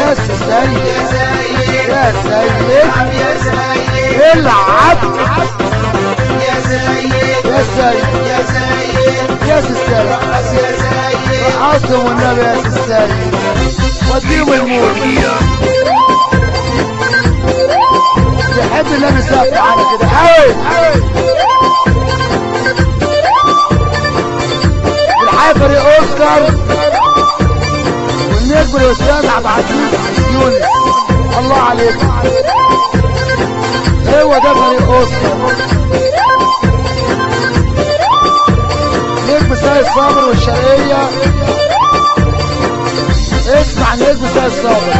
يا سيد يا سيد يا سيد العب يا سيد يا سيد يا سيد يا سيد رقص يا سيد رقصهم والنبي يا سيد وديهم الموت يحب النبي سقف معانا كده قوي الحقيقة فريق اوسكار والنجم الاستاذ عبد العزيز يونس الله عليك هو ده فريق اوسكار نجم سيد صابر والشرقية اسمع نجم سيد صابر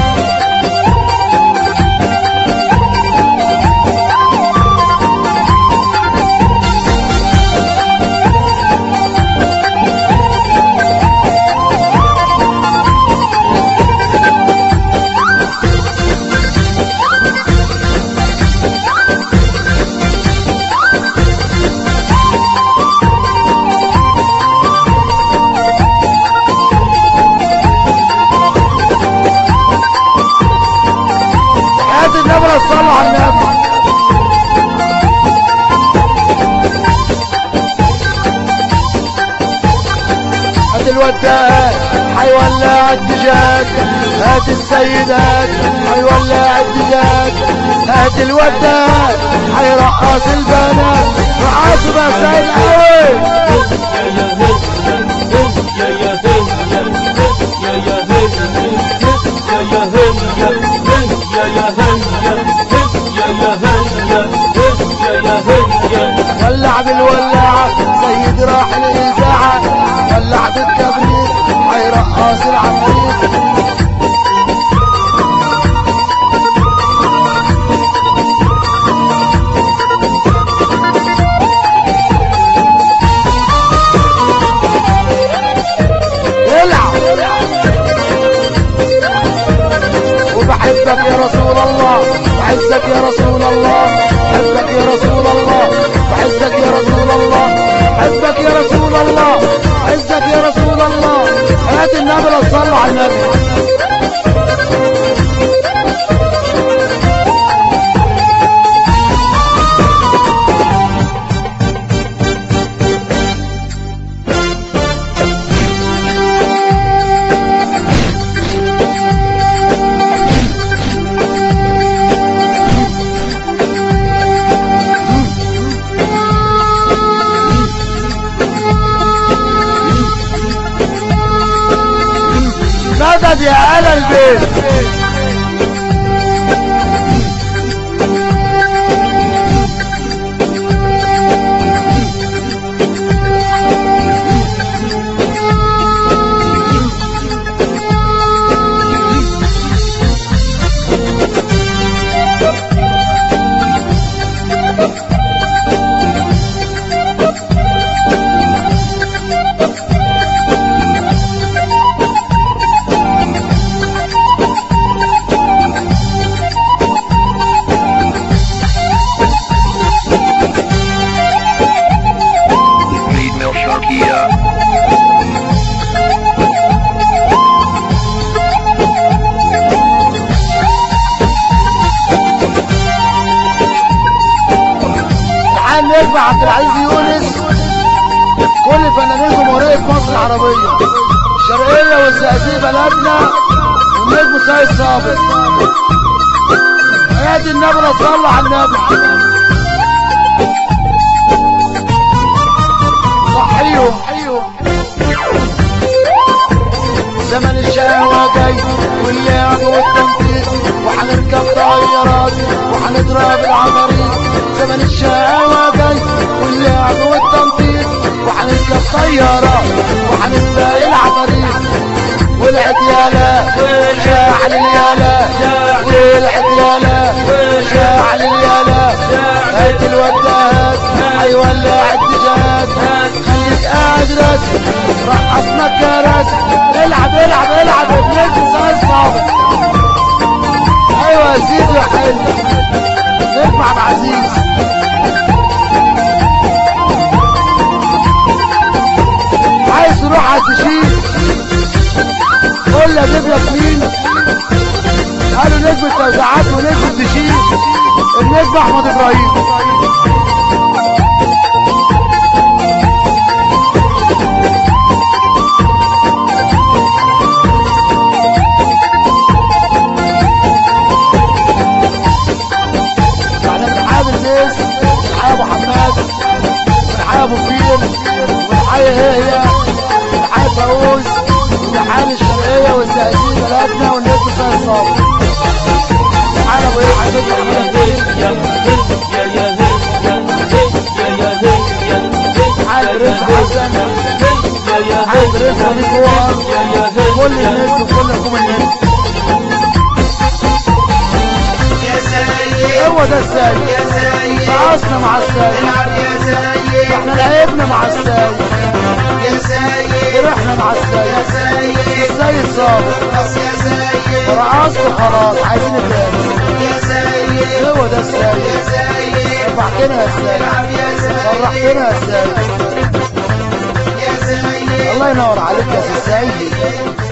النبي صلى على النبي هات الوداعات حيولع الدجاج هات السيدات حيولع الدجاج هات الوداعات حيرقص البنات رقصوا بقى سيد قوي ولع بالولاعة سيد راح الإذاعة ولع بالكبريت حيرقص العفريت وبحبك يا رسول الله بحبك يا رسول الله بحبك يا رسول الله بحبك يا رسول الله بحبك يا رسول الله بحبك يا رسول الله هات النبي صلوا على النبي مدد يا آل البيت النجم عبد العزيز يونس كل فنانين جمهورية مصر العربية الشرقية والزقازيق بلدنا والنجم سيد صابر ادي النبي صلى على النبي صحيهم زمن الشقاوة جاي واللعب والتنطيط وحنركب طيارات وحنضرب العفاريت زمن الشقاوة جاي واللعب والتنطيط وحنركب طيارات وحنسبق العفاريت والعديالة شاعل اليالة والعديالة شاعل اليالة هات الوداعات هيولع الدجاج خليك قاعد راسي رقصنا الكراسي العب العب العب النجم سيد صابر ايوه يا سيدي يا حلو نجم عبد العزيز عايز تروح على التشييد قول لي اجيب لك مين نجم التوزيعات ونجم التشييد النجم احمد ابراهيم. احنا بنحيي الناس، بنحيي ابو حماد، بنحيي ابو كبير، بنحيي هي، بنحيي فاوز، بنحيي الشرقيه والزقازيق بلدنا والنجم سيد صابر. بنحيي ابو ايه حبيبي احمد حاج رزق حسن، حاج رزق وليد جوهر، كل الناس وكل حكومة الناس. يا سيد هو ده السيد، يا سيد رقصنا مع السيد، العب يا سيد احنا لعبنا مع السيد، يا سيد فرحنا مع يا السيد، سيد السيد صابر، رقص يا سيد رقصنا خلاص عايزين التاني. يا سيد هو ده يا السيد، سيد فرحتنا يا السيد، العب يا سيد فرحتنا يا السيد. يا سيد الله ينور عليك يا سيد.